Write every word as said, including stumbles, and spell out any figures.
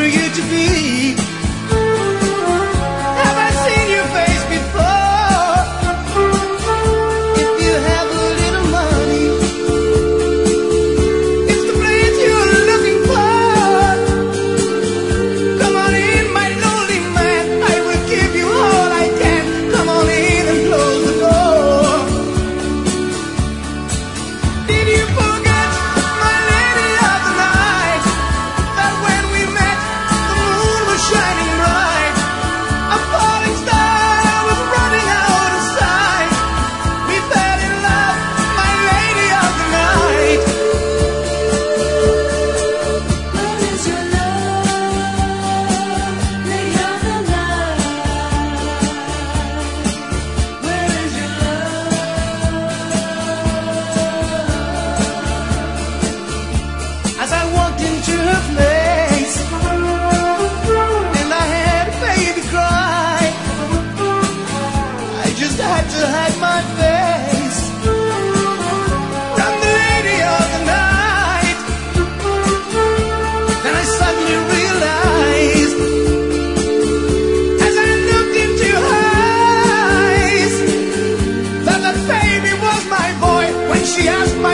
you to be. Have I seen your face before? If you have a little money, it's the place you're looking for. Come on in, my lonely man, I will give you all I can. Come on in and close the door. Did you forget, my lady of the night, that when we met, the moon was shining bright, a falling star was running out of sight. We fell in love, my lady of the night. Where is your love, lady of the night? Where is your love? As I walked into her place, and I had a baby cry, I just had to hide my face from the lady of the night. Then I suddenly realized, as I looked into her eyes, that that baby was my boy when she asked